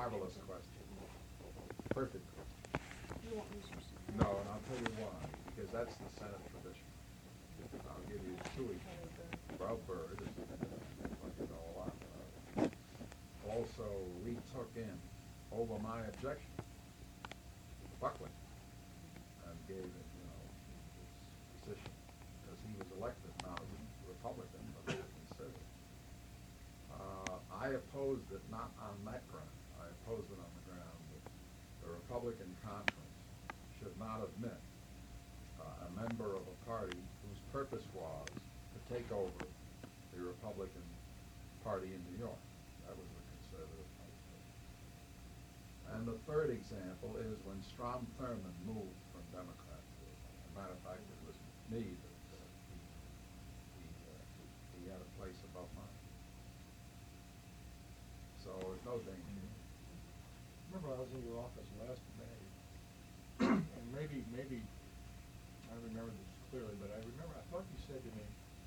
marvelous question. Perfect question. You won't lose your seat. No, and I'll tell you why. Because that's the Senate tradition. I'll give you two examples. Rob Byrd, like you know a lot about, also retook in, over my objection, Buckley, and gave it, his position, because he was elected not as a Republican, but as a conservative. I opposed it not on that ground. I opposed it on the ground that the Republican conference should not admit a member of a party whose purpose was to take over the Republican Party in New York. That was the conservative party. And the third example is when Strom Thurmond moved from Democrat to Republican. As a matter of fact, it was me that he had a place above mine. So there's no danger. Remember, I was in your office last May, and maybe I remember this clearly, but I thought you said to me,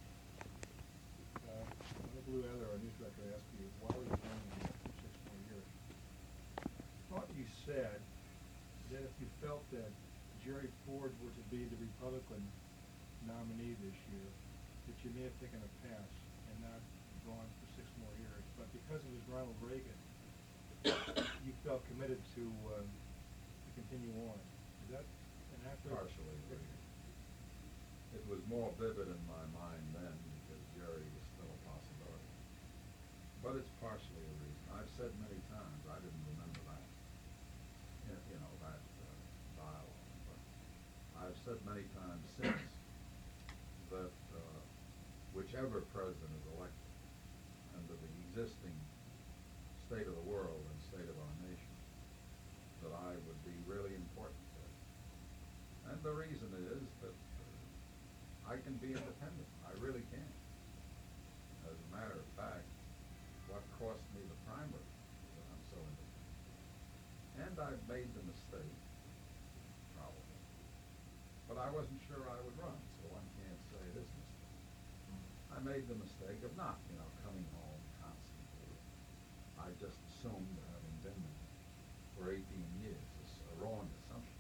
when the Blue Heather, our news director, asked you, why were you running for 6 more years? I thought you said that if you felt that Jerry Ford were to be the Republican nominee this year, that you may have taken a pass and not gone for 6 more years, but because it was Ronald Reagan, you felt committed to continue on. Is that an accurate? Partially. It was more vivid in my mind then because Jerry was still a possibility. But it's partially a reason. I've said many times, I didn't remember that, that dialogue. But I've said many times since that whichever president is elected under the existing state of the world and state of our nation, that I would be really important to it. And the reason is that I can be independent. I really can. As a matter of fact, what cost me the primary is that I'm so independent. And I've made the mistake, probably, but I wasn't sure I would run, so one can't say it is a mistake. I made the mistake of not, coming home constantly. I just assumed, having been there for 18 years, it's a wrong assumption,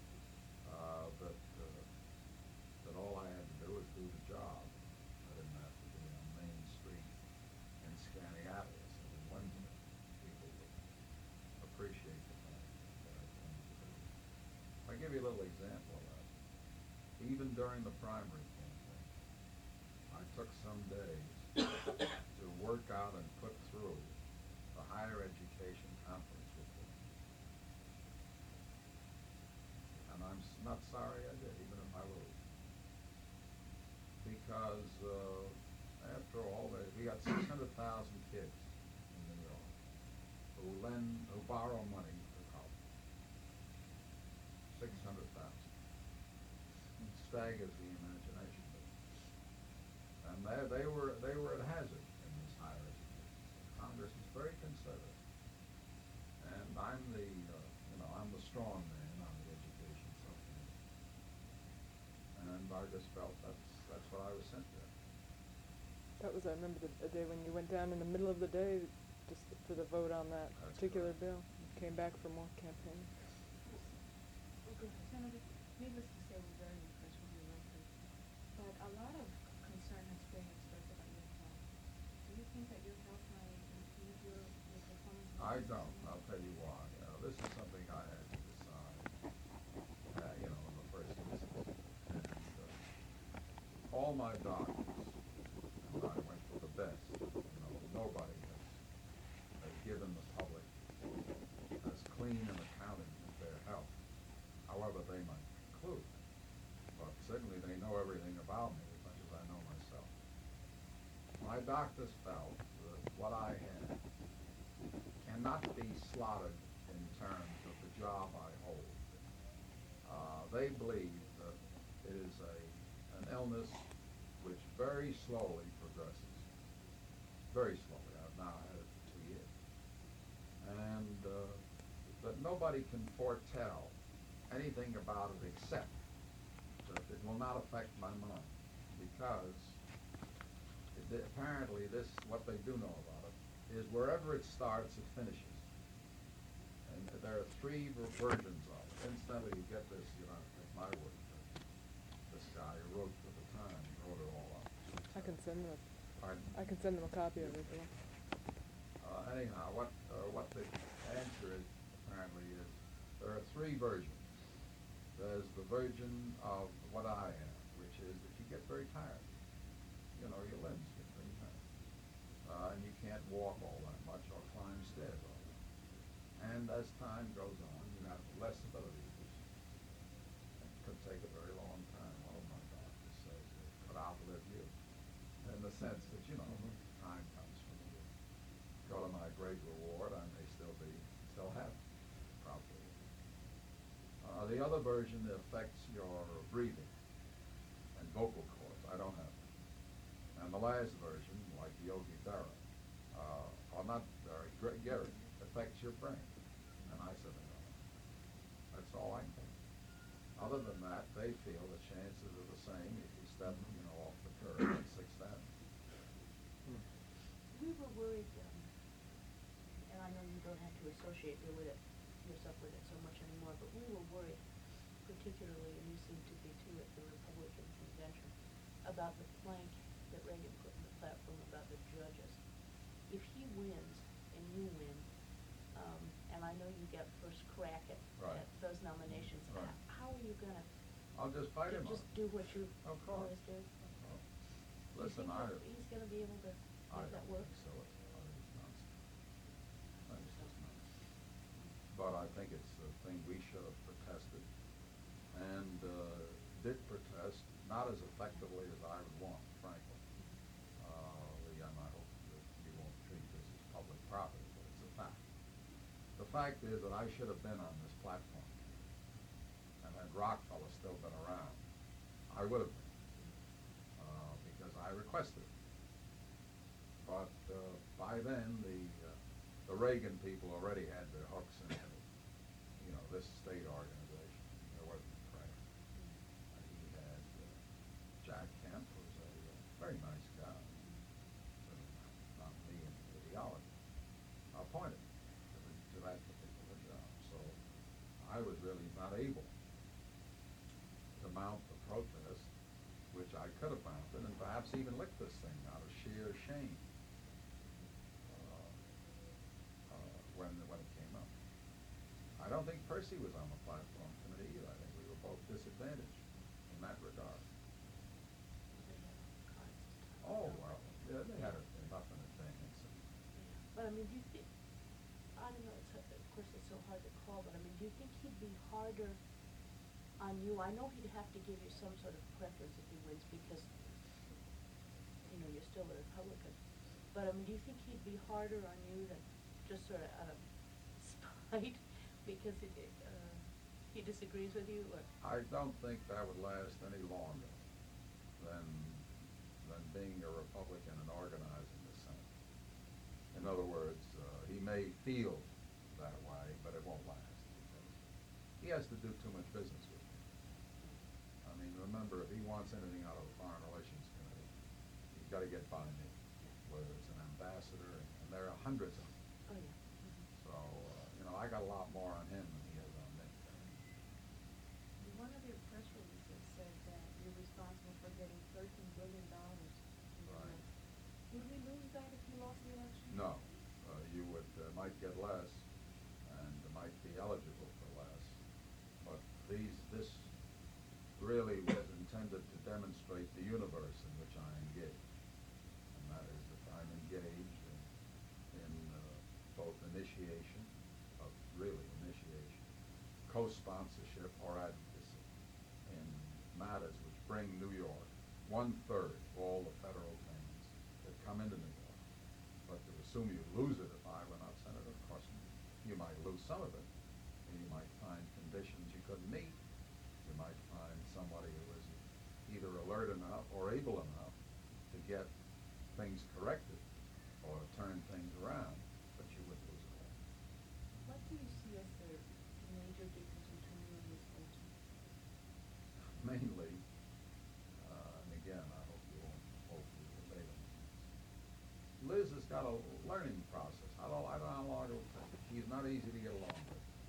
that all I had to do was do the job. I didn't have to be on Main Street in Skaneateles every Wednesday. People would appreciate the fact that I came to do. I'll give you a little example of that. Even during the primary campaign, I took some days to work out and put through the higher education conference report. And I'm not sorry I did, even if I lose. Because after all, we got 600,000 kids in New York who borrow money for college. 600,000. It staggers the imagination. And they were at hazard in this higher education. Congress is very conservative, and I'm the strong man on the education subcommittee. And I just felt that's what I was sent there. That was, I remember the day when you went down in the middle of the day just for the vote on that That's particular correct. bill. Came back for more campaigning. Senator, needless to say, we're very impressed with your record, but a lot of concern has been expressed about your health. Do you think that your health might impede your performance? I don't. I'll tell you why. This is something I had to decide, in the first instance. And all my doctors, and I went for the best. Nobody has given the public as clean an accounting of their health, however they might conclude. But certainly they know everything about me as much as I know myself. My doctors felt that what I had cannot be slotted in terms of the job I hold. They believe that it is an illness which very slowly progresses. Very slowly. I've now had it for 2 years. And that nobody can foretell anything about it except that it will not affect my mind, because apparently what they do know about it is wherever it starts, it finishes. and there are three versions of it. Incidentally, you get this, you don't have to take my word for it. This guy who wrote for the Times wrote it all up. I can send them. Pardon? I can send them a copy of it. Anyhow, what the answer is apparently is there are three versions. There's the version of what I have, which is that you get very tired. You know, your limbs get very tired. And you can't walk all that much or climb stairs all that much. And as time goes on, you have less ability to do so. It could take a very long time. One of my doctors says it could outlive you. In the sense that, you know, time comes for me to go to my great reward. I may still have probably. The other version affects your breathing and vocal cords. I don't have that. And the last version, like Yogi Berra, or not Berra, Gary, affects your brain. And I said, no. That's all I can think. Other than that, they feel the chances are the same if you step, you know, off the curb at 6th Avenue. We were worried, and I know you don't have to associate yourself with it so much anymore, but we were worried, particularly, and you seem to be too, at the Republican convention, about the plank that Reagan put in the platform about the judges. If he wins and you win, and I know you get first crack at those nominations, Right. how are you gonna I'll just fight him on just it. do what you Of course. always do? Listen, Do you I think he's gonna be able to make that don't work? think so. It's nonsense. I think it's just nonsense. But I think it's the thing we should have protested and did protest, not as effectively as I would want, frankly. Leon, I hope that you won't treat this as public property, but it's a fact. The fact is that I should have been on this platform. And had Rockefeller still been around, I would have been. Because I requested it. But by then, the Reagan people already had their hooks in, you know, this state organization. There wasn't Frank. He had Jack Kemp, who was a very nice guy, not me in ideology, appointed to that particular job. So I was really not able to mount the protest, which I could have mounted, and perhaps even licked this thing out of sheer shame when it came up. I don't think Percy was on the platform committee either. I think we were both disadvantaged in that regard. Oh, well, yeah, they had enough in advance. But I mean, do you think, I don't know, of course it's so hard to call, but I mean, do you think he'd be harder on you? I know he'd have to give you some sort of preference if he wins because, you know, you're still a Republican. But I mean, do you think he'd be harder on you than just sort of out of spite because he disagrees with you? Or? I don't think that would last any longer than being a Republican and organizing the Senate. In other words, he may feel that way, but it won't last because he has to do too much business with me. I mean, remember, if he wants anything out of the Foreign Relations Committee, he's got to get by me, whether it's an ambassador, and there are hundreds of them. Oh, yeah. Mm-hmm. So, you know, I got a lot more on him than he has on me. One of your press releases said that you're responsible for getting $13 billion. Right. Would we lose that if you lost the election? No, you would might get less, and might be eligible for less. But this really was intended to demonstrate the universe in which I engage, and that is that I'm engaged in both initiation, co-sponsorship, or advocacy in matters which bring New York 1/3 of all the federal payments that come into New York. But to assume you'd lose it if I were not senator, of course, you might lose some of it. And you might find conditions you couldn't meet. You might find somebody who was either alert enough or able enough to get things corrected or turn things around, but you would lose it all. What do you see as the major difference between you and Ms. Bolton? Mainly, and again, I hope you won't hopefully relate on this. Liz has got a learning process. I don't know how long it will take. She's not easy to get along with.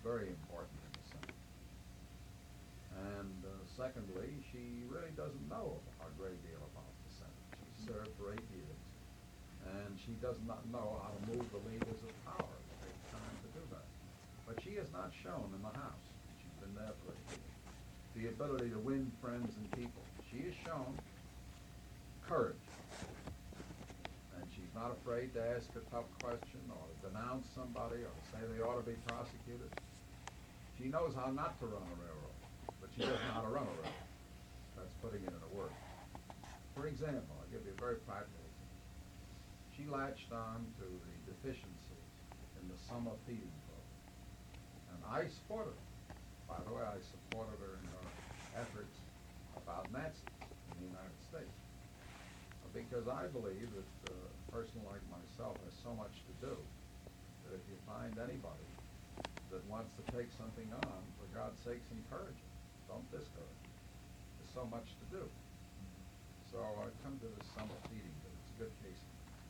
very important in the Senate. And secondly, she really doesn't know a great deal about the Senate. She served for 8 years, and she does not know how to move the levers of power. It takes time to do that. But she has not shown in the House. She's been there for 8 years. The ability to win friends and people. She has shown courage. And she's not afraid to ask a tough question or to denounce somebody or to say they ought to be prosecuted. She knows how not to run a railroad, but she doesn't know how to run a railroad. That's putting it in a word. For example, I'll give you a very practical example. She latched on to the deficiencies in the summer feeding program. And I supported her. By the way, I supported her in her efforts about Nazis in the United States. Because I believe that a person like myself has so much to do that if you find anybody that wants to take something on, for God's sakes, encourage it. Don't discourage it. There's so much to do. So I come to this summer feeding, but it's a good case.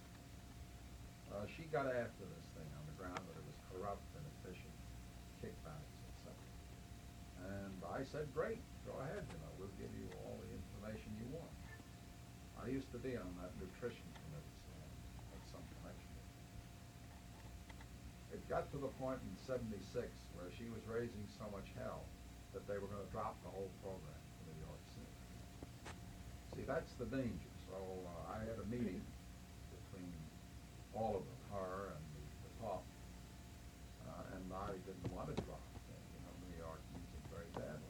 She got after this thing on the ground that it was corrupt and efficient, kickbacks, etc. And I said, great, go ahead, we'll give you all the information you want. I used to be on that nutrition committee, so I had some connection with it. It got to the point in '76 where she was raising so much hell that they were going to drop the whole program in New York City. See, that's the danger. So I had a meeting between all of them, her and the top, and I didn't want to drop it. New York needs it very badly.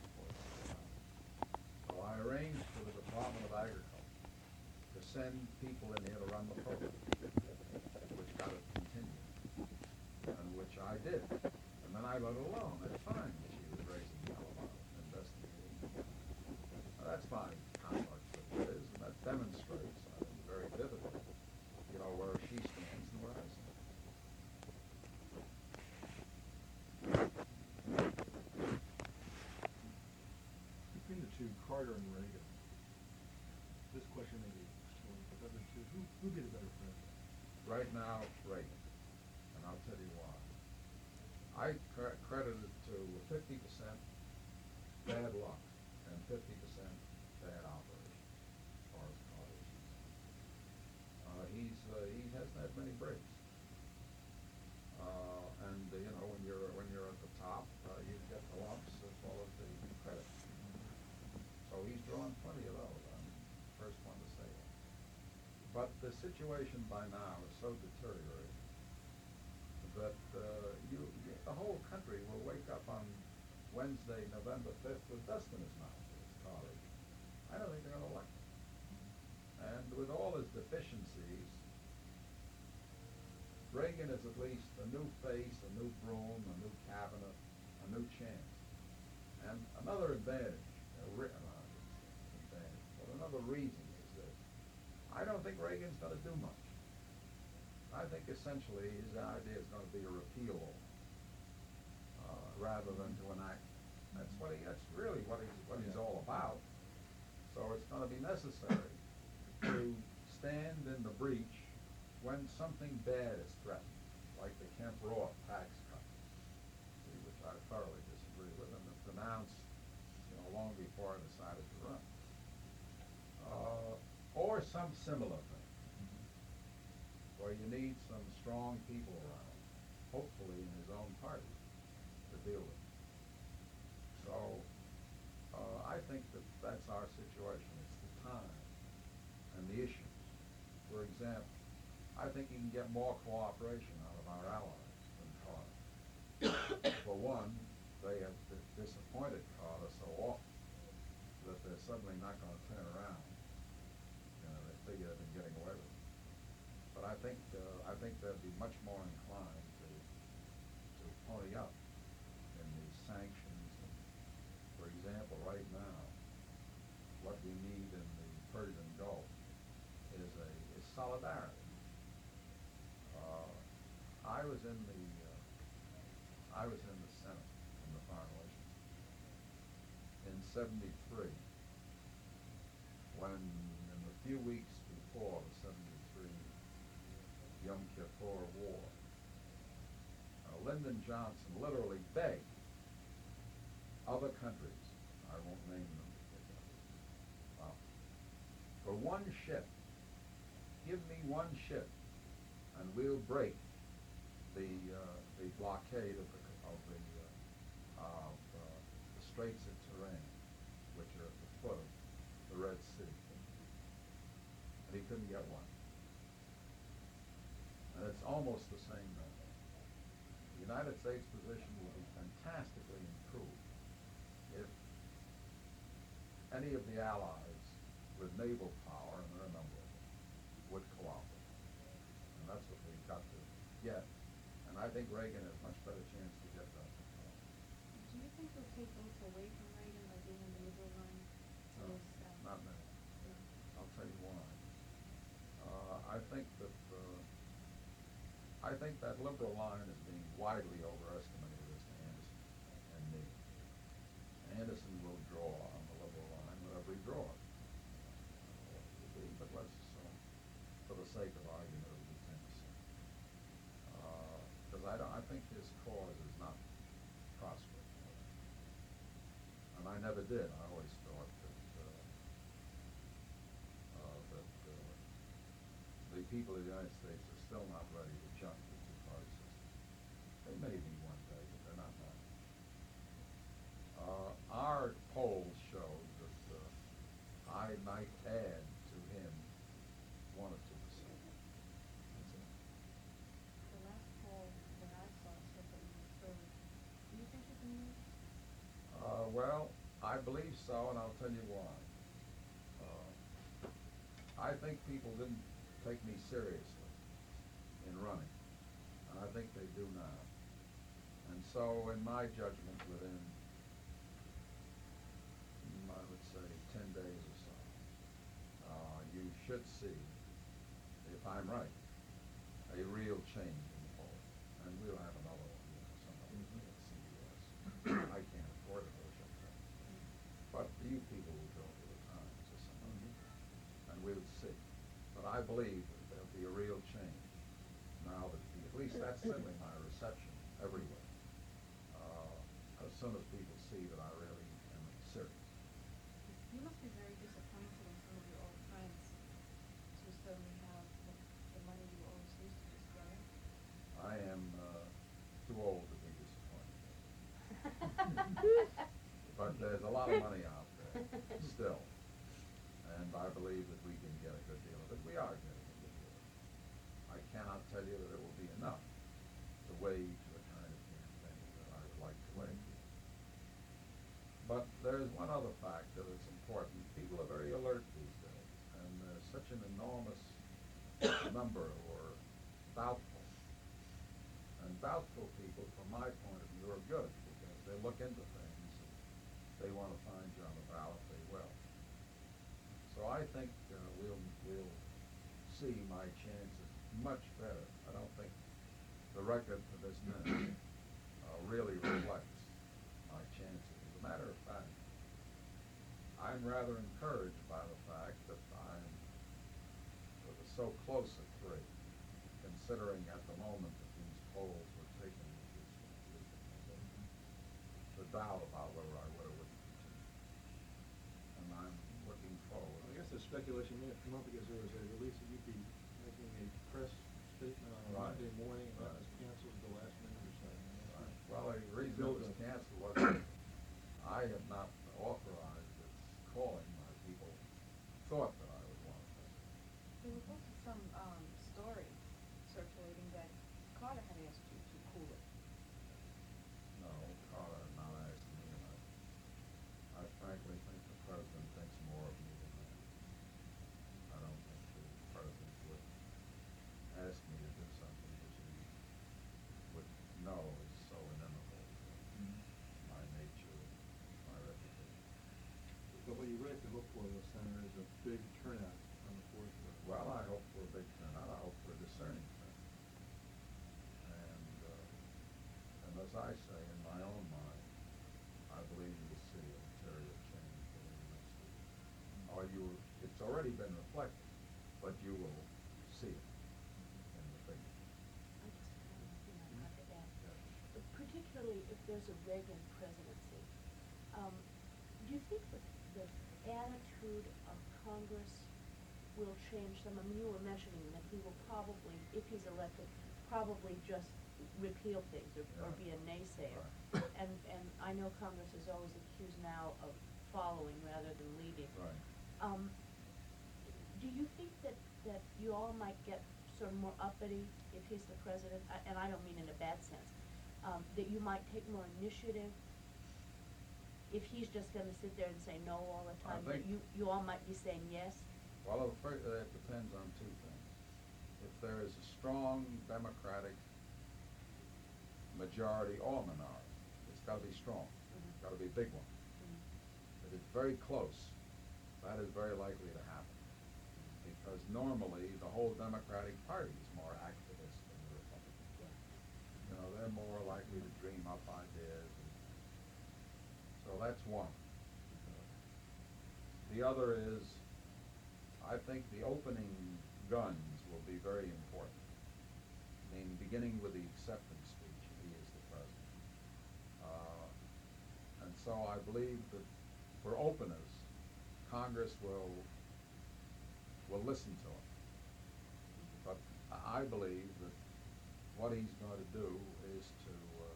So I arranged for the Department of Agriculture to send people in here to run the program, which got it continued, and which I did. And then I let it alone. That's fine that she was raising hell about it, investigating. That's my conflict with Liz, and that demonstrates, I think, very vividly, where she stands and where I stand. Between the two, Carter and Reagan, this question may be silly, but of the two, who did a better president? Right now, Reagan, and I'll tell you why. I credit it to 50% bad luck and 50% bad operation as far as Carter is concerned. He hasn't had many breaks. And when you're at the top, you get the lumps as well as the credit. So he's drawn plenty of those. I'm the first one to say that. But the situation by now is so deteriorated that the whole country will wake up on Wednesday, November 5th with dust in his mouth for his colleague. I don't think they're going to elect him. And with all his deficiencies, Reagan is at least a new face, a new broom, a new cabinet, a new chance. And another advantage, but another reason is this. I don't think Reagan's going to do much. I think essentially his idea is going to be a repeal rather than to enact. That's really what he's all about. So it's going to be necessary to stand in the breach when something bad is threatened, like the Kemp-Roth tax cut, which I thoroughly disagree with, and it's announced long before I decided to run. Or some similar thing, where you need some strong people around, hopefully in his own party, to deal with. So I think that's our situation. It's the time and the issues. For example, I think you can get more cooperation out of our allies than Carter. For one, they have disappointed Carter so often that they're suddenly not going to turn around. They figure they've been getting away with it. But I think they'll be much more inclined to pony up in these sanctions. And, for example, right now, what we need in the Persian Gulf is solidarity. I was in the Senate in the Foreign Relations in '73, when in the few weeks before the '73 Yom Kippur War, Lyndon Johnson literally begged other countries, I won't name them, for one ship, give me one ship, and we'll break the blockade of the Straits of Tiran, which are at the foot of the Red Sea. And he couldn't get one. And it's almost the same now. The United States position will be fantastically improved if any of the allies with naval power, and there are a number of them, would cooperate. And that's what we've got to get. And I think Reagan has much better chance to get that. Do you think he'll take votes away from Reagan by being in the liberal line? No, not many. No. I'll tell you why. I think that liberal line is being widely overestimated as to Anderson and me. Anderson will draw on the liberal line whatever he draws. But let's assume, for the sake of argument, it will be 10%. Because I think his cause is not prosperous. And I never did. I always thought that the people of the United States are still not ready to jump to the two-party system. They may be one day, but they're not now. Our polls show that I might add to him 1 or 2%. That's it. The last poll that I saw said that you were third. Do you think you can move? Well, I believe so, and I'll tell you why. I think people didn't take me seriously in running, and I think they do now. And so, in my judgment, within, I would say, 10 days or so, you should see, if I'm right, a real change in the poll. And we'll have another one, some other thing at CBS. I can't afford it, or something. But you people will go to the Times or something, and we'll see. But I believe that there'll be a real change now that, at least that's certainly my reception everywhere. As soon as people see that I really am serious. You must be very disappointed in some of your old friends to suddenly have the money you always used to just go. I am too old to be disappointed. But there's a lot of money out there still. And I believe that we can get a good deal of it. We are getting a good deal of it. I cannot tell you that it will be enough to wage the kind of campaign that I would like to wage. But there's one other factor that's important. People are very alert these days, and there's such an enormous number who are doubtful. And doubtful people, from my point of view, are good, because they look into things and they want to find you on the ballot, they will. So I think we'll see my chances much better. I don't think the record for this minute really reflects my chances. As a matter of fact, I'm rather encouraged by the fact that I'm so close at 3, considering at the moment that these polls were taken the doubt about whether I would or wouldn't continue. And I'm looking forward. I guess the speculation may have come up because there was a release that you'd be making a press statement on Right. Monday morning, and that Right. was canceled at the last minute or so. Right. Well, the reason it Build was up. canceled was that I had not authorized its calling. My people thought that I would want it. There was also some story circulating that Carter had asked you to cool it. No, Carter had not asked me, and I frankly think the president thinks more of me than that. I don't think the president would ask me to do something which he would know is so inimical to my nature, my reputation. But what you really have to hope for, though, Senator, is a big turnout on the 4th. Well, I hope for a big turnout. I hope for a discerning turnout. And as I say, in my own mind, I believe you will see a material change within the next week. It's already been reflected, but you will see it in the figures. I just, I have to add, Reagan presidency, do you think that the attitude of Congress will change some? I mean, you were mentioning that he will probably, if he's elected, probably just repeal things or be a naysayer. Right. And I know Congress is always accused now of following rather than leading. Right. Do you think that you all might get sort of more uppity if he's the president? And I don't mean in a bad sense. That you might take more initiative if he's just gonna sit there and say no all the I time, that think- you all might be saying yes? Well, it depends on two things. If there is a strong Democratic majority or minority, it's gotta be strong. Mhm. It's gotta be a big one. If it's very close, that is very likely to happen. Because normally, the whole Democratic Party is more activist than the Republican. Yeah. You know, they're more likely to dream up ideas. So that's one. The other is, I think the opening guns will be very important. I mean, beginning with the acceptance speech, if he is the president. And so I believe that for openers, Congress will listen to him. But I believe that what he's going to do is to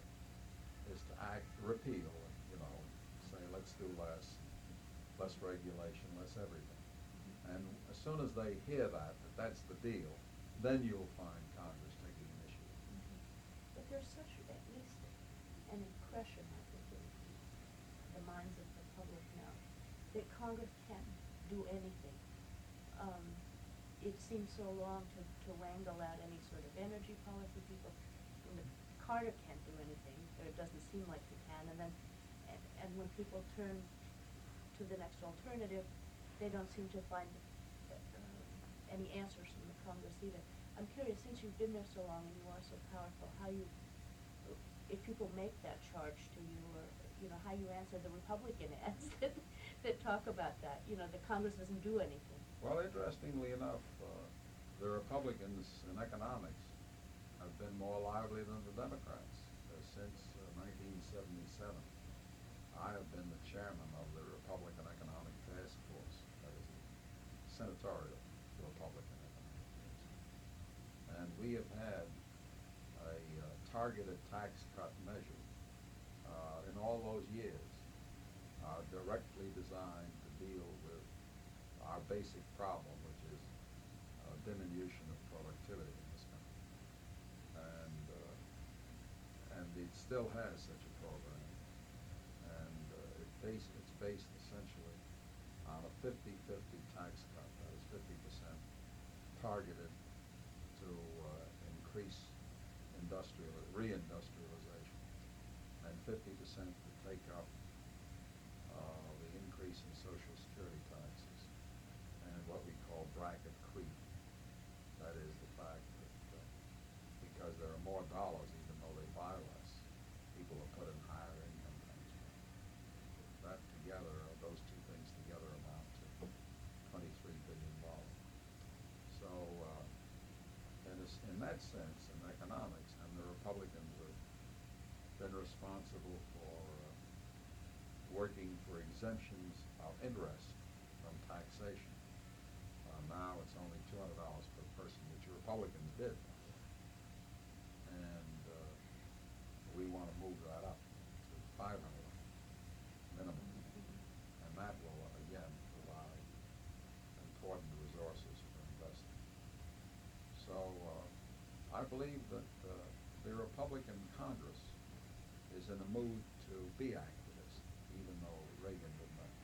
repeal, you know, say let's do less regulation, less everything. And as soon as they hear that that's the deal, then you'll find Congress taking initiative. But there's such, at least, an impression, I think, in the minds of the public now, that Congress can't do anything. It seems so long to wrangle out any sort of energy policy. People, Carter can't do anything, or it doesn't seem like he can, and then, and when people turn to the next alternative, they don't seem to find any answers from the Congress either. I'm curious, since you've been there so long and you are so powerful, how you, if people make that charge to you, or, you know, how you answer the Republican ads that talk about that, you know, that Congress doesn't do anything. Well, interestingly enough, the Republicans in economics have been more lively than the Democrats. Since 1977, I have been the chairman of the Republican Economic Task Force, that is the senatorial Republican Economic Task Force. And we have had a targeted tax cut measure in all those years, directly designed to deal with our basic problem, which is diminution of productivity in this country. And it still has such a program. And it's based essentially on a 50-50 tax cut. That is 50% targeted to increase reindustrialization, and 50% to take up the increase in Social Security taxes and what we call bracket creep. That is the fact that because there are more dollars, even though they buy less, people are put in higher income tax brackets. That together, those two things together amount to $23 billion. So, in that sense, in economics, and the Republicans have been responsible for working for exemptions of interest from taxation. Now it's only $200 per person, which the Republicans did. And we want to move that up to $500 minimum. And that will, again, provide important resources for investing. So I believe that the Republican Congress is in a mood to be activist, even though Reagan did not.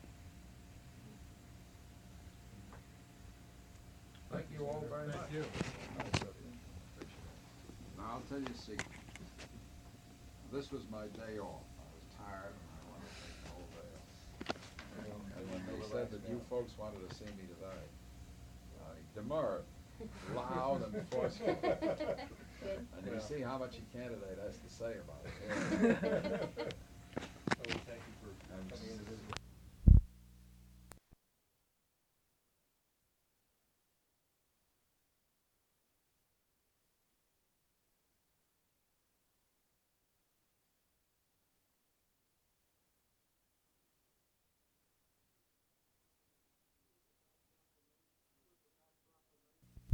Thank you all very much. Thank you. Nice of you. Appreciate it. Now, I'll tell you a secret. This was my day off. I was tired and I wanted to take the whole day off. And when they said that you folks wanted to see me today, I demurred, loud and forceful. And you see how much a candidate has to say about it. Thank you for coming in to visit.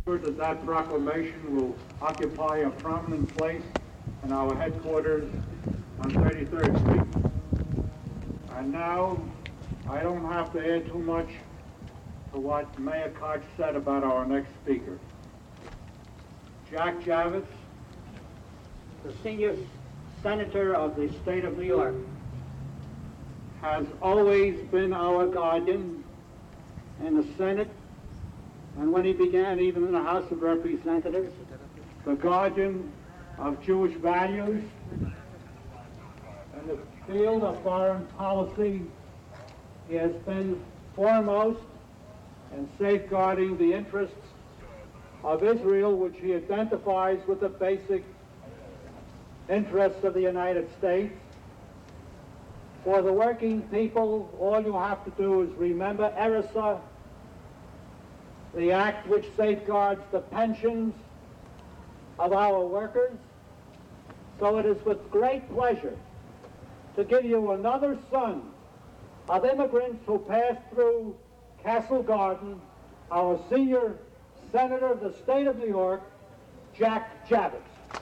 That proclamation will occupy a prominent place in our headquarters on 33rd Street. And now, I don't have to add too much to what Mayor Koch said about our next speaker. Jack Javits, the senior senator of the state of New York, has always been our guardian in the Senate, and when he began even in the House of Representatives, the guardian of Jewish values. In the field of foreign policy, he has been foremost in safeguarding the interests of Israel, which he identifies with the basic interests of the United States. For the working people, all you have to do is remember ERISA, the act which safeguards the pensions of our workers. So it is with great pleasure to give you another son of immigrants who passed through Castle Garden, our senior senator of the state of New York, Jack Javits.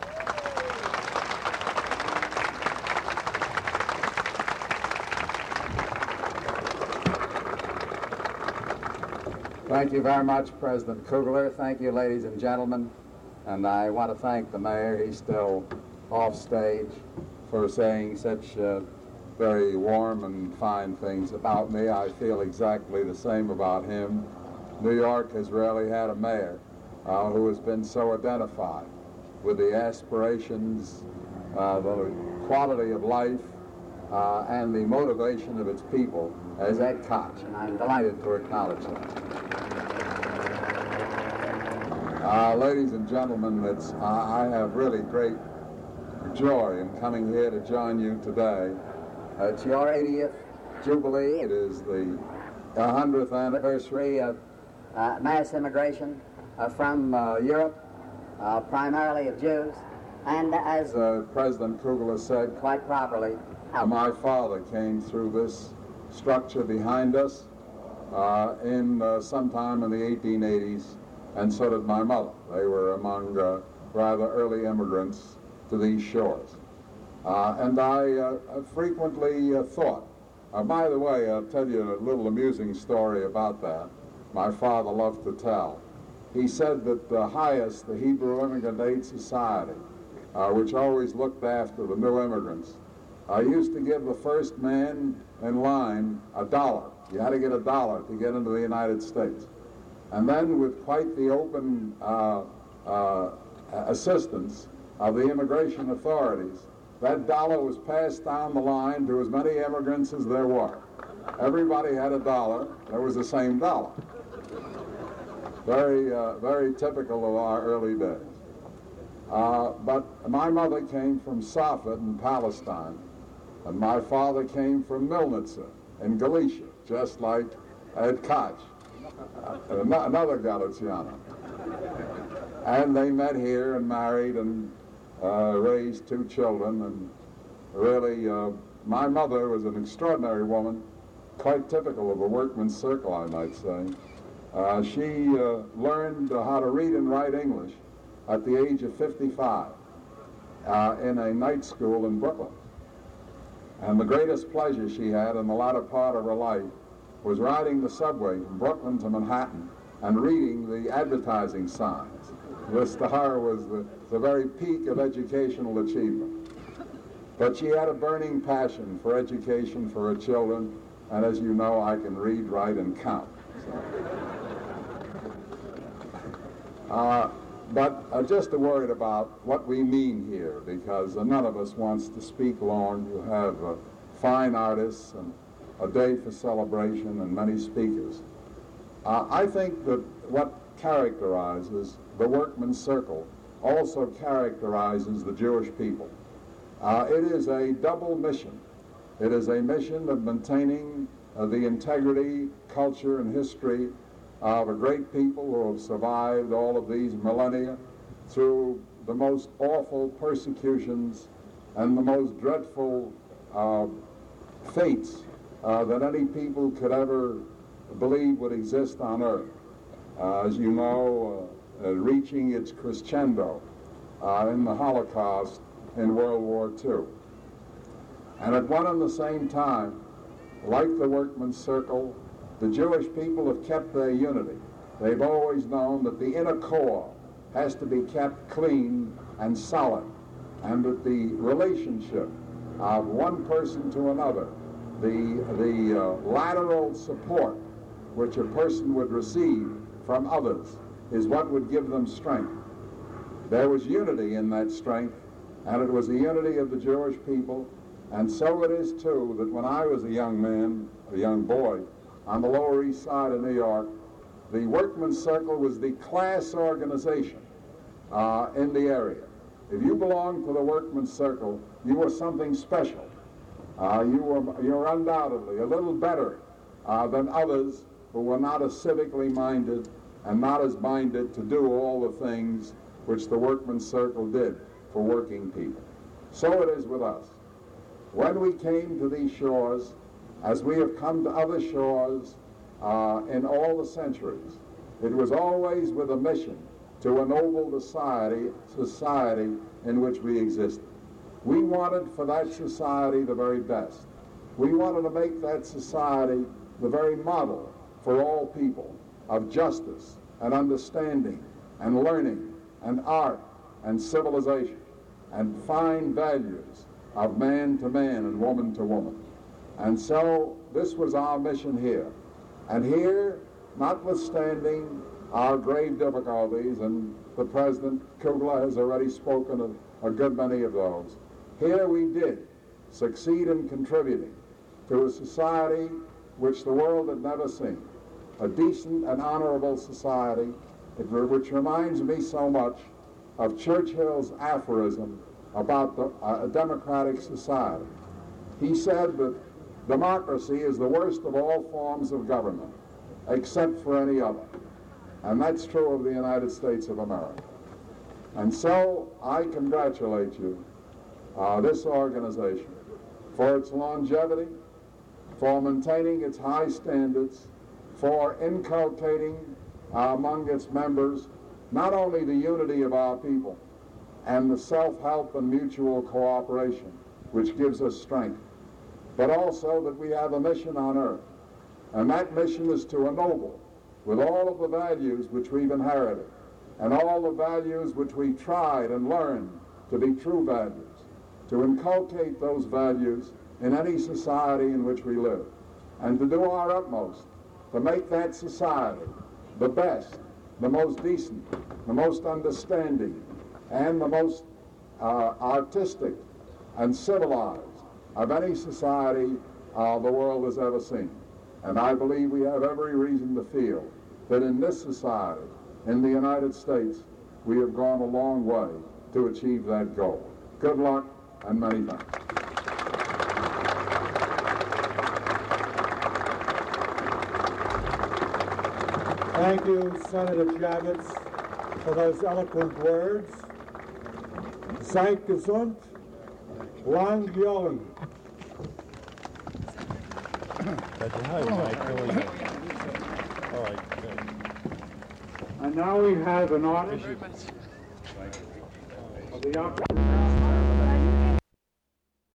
Thank you very much, President Kugler. Thank you, ladies and gentlemen. And I want to thank the mayor. He's still off stage, for saying such very warm and fine things about me. I feel exactly the same about him. New York has rarely had a mayor who has been so identified with the aspirations, the quality of life, and the motivation of its people as Ed Koch, and I'm delighted to acknowledge that. Ladies and gentlemen, I have really great joy in coming here to join you today. It's your 80th Jubilee. It is the 100th anniversary of mass immigration from Europe, primarily of Jews. And as President Kugler said quite properly, my father came through this structure behind us in sometime in the 1880s, and so did my mother. They were among rather early immigrants to these shores. And I frequently thought, by the way, I'll tell you a little amusing story about that. My father loved to tell. He said that the highest, the Hebrew Immigrant Aid Society, which always looked after the new immigrants, used to give the first man in line $1. You had to get $1 to get into the United States. And then with quite the open assistance of the immigration authorities, that dollar was passed down the line to as many immigrants as there were. Everybody had $1. There was the same dollar. Very, very typical of our early days. But my mother came from Safed in Palestine, and my father came from Milnitsa in Galicia, just like Ed Koch, another Galiciano. And they met here and married and raised 2 children, and really, my mother was an extraordinary woman, quite typical of a workman's circle, I might say. She learned how to read and write English at the age of 55 in a night school in Brooklyn. And the greatest pleasure she had in the latter part of her life was riding the subway from Brooklyn to Manhattan and reading the advertising signs. This to her was the very peak of educational achievement. But she had a burning passion for education for her children, and as you know, I can read, write, and count. But just a word about what we mean here, because none of us wants to speak long. You have fine artists and a day for celebration and many speakers. I think that what characterizes the workman's circle also characterizes the Jewish people. It is a double mission. It is a mission of maintaining the integrity, culture, and history of a great people who have survived all of these millennia through the most awful persecutions and the most dreadful fates that any people could ever believe would exist on earth. As you know, reaching its crescendo in the Holocaust in World War II. And at one and the same time, like the Workmen's Circle, the Jewish people have kept their unity. They've always known that the inner core has to be kept clean and solid, and that the relationship of one person to another, the lateral support which a person would receive from others, is what would give them strength. There was unity in that strength, and it was the unity of the Jewish people. And so it is, too, that when I was a young man, a young boy, on the Lower East Side of New York, the Workmen's Circle was the class organization in the area. If you belonged to the Workmen's Circle, you were something special. You were undoubtedly a little better than others who were not as civically minded and not as minded to do all the things which the Workmen's Circle did for working people. So it is with us. When we came to these shores, as we have come to other shores in all the centuries, it was always with a mission to ennoble the society in which we existed. We wanted for that society the very best. We wanted to make that society the very model for all people of justice and understanding and learning and art and civilization and fine values of man to man and woman to woman. And so this was our mission here. And here, notwithstanding our grave difficulties, and the President Kugler has already spoken of a good many of those, here we did succeed in contributing to a society which the world had never seen, a decent and honorable society, which reminds me so much of Churchill's aphorism about a democratic society. He said that democracy is the worst of all forms of government, except for any other. And that's true of the United States of America. And so I congratulate you, this organization, for its longevity, for maintaining its high standards, for inculcating among its members not only the unity of our people and the self-help and mutual cooperation which gives us strength, but also that we have a mission on earth. And that mission is to ennoble, with all of the values which we've inherited, and all the values which we tried and learned to be true values, to inculcate those values in any society in which we live, and to do our utmost to make that society the best, the most decent, the most understanding, and the most artistic and civilized of any society the world has ever seen. And I believe we have every reason to feel that in this society, in the United States, we have gone a long way to achieve that goal. Good luck, and many thanks. Thank you, Senator Javits, for those eloquent words. Seid gesund, lang jung. All right, good. And now we have an audience of the opportunity.